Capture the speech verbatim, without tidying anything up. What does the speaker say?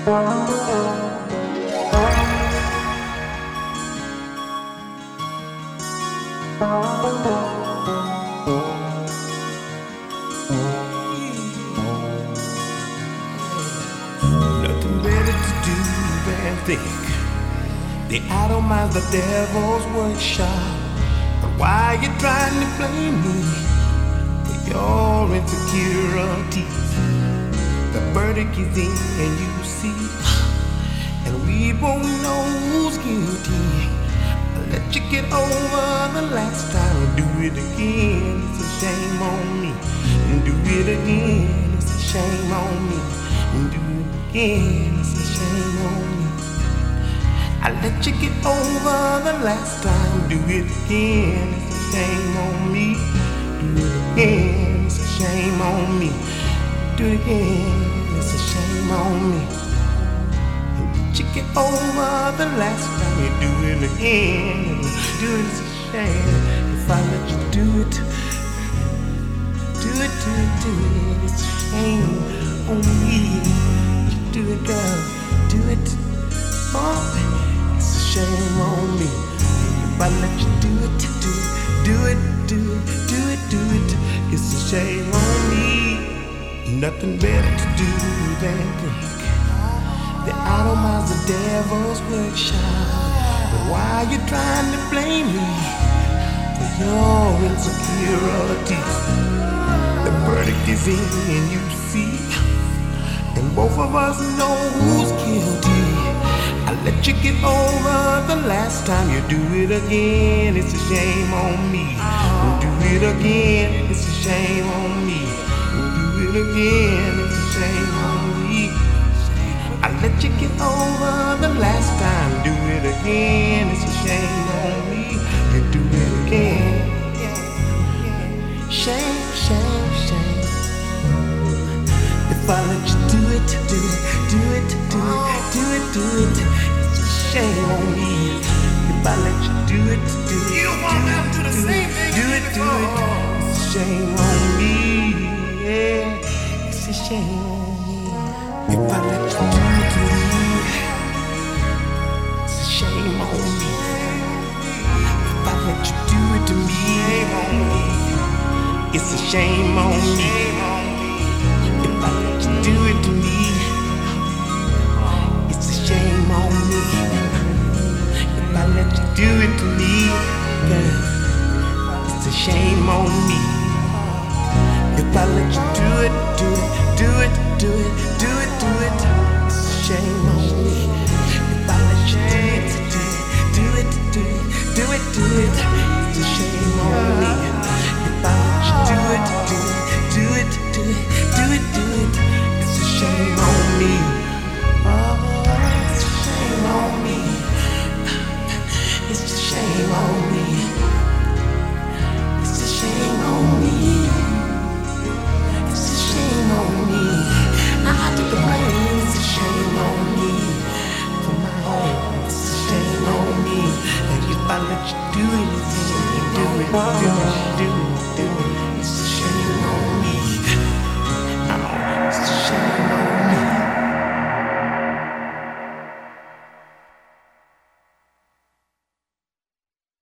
Nothing better to do than think the idle mind's the devil's workshop. But why you trying to blame me for your insecurities? The verdict is in and you see, and we won't know who's guilty. I'll let you get over the last time. Do it again, it's a shame on me. Do it again, it's a shame on me. Do it again, it's a shame on me. I let you get over the last time. Do it again, it's a shame on me. Do it again, it's a shame on me. Do it again, it's a shame on me. I let you get over the last time. You do it again, do it, it's a shame. If I let you do it, do it, do it, do it, it's a shame on me. Do it, girl, do it, oh. It's a shame on me. If I let you do it, do it, do it, do it, do it, do it. It's a shame on me. Nothing better to do than think the idle mind's the devil's workshop. But why you trying to blame me for your insecurities? The verdict is in and you see, and both of us know who's guilty. I let you get over the last time. You do it again, it's a shame on me. Do it again, it's a shame on me. Do it again, it's a shame on me. I let you get over the last time. Do it again, it's a shame on me. You do it again. Shame, shame, shame. If I let you do it, do it, do it, do it, do it, do it, it's a shame on me. If I let you do it, do it, You don't want them to do the same thing do you it, did do it, before. it's a shame on me. Yeah, it's a shame on me. If I let you do it to me, it's a shame on me. If I let you do it to me, it's a shame on me. If I let you do it to me, it's a shame on me. If I let you do it to me, girl, it's a shame on me. If I let you do it, do it, do it, do it, do it, do it, it's a shame on me. If I let you do it, do it, do it, do it, do it, it's a shame on me. If I let you do it, do it, do it, do it, do it, do it, it's a shame on me. Oh, it's a shame on me. It's a shame on me. It's a shame on me. It's a shame on me. I took the blame. It's a shame on me. For my own, it's a shame on me. And if I let you do it, you do it, do it, do it.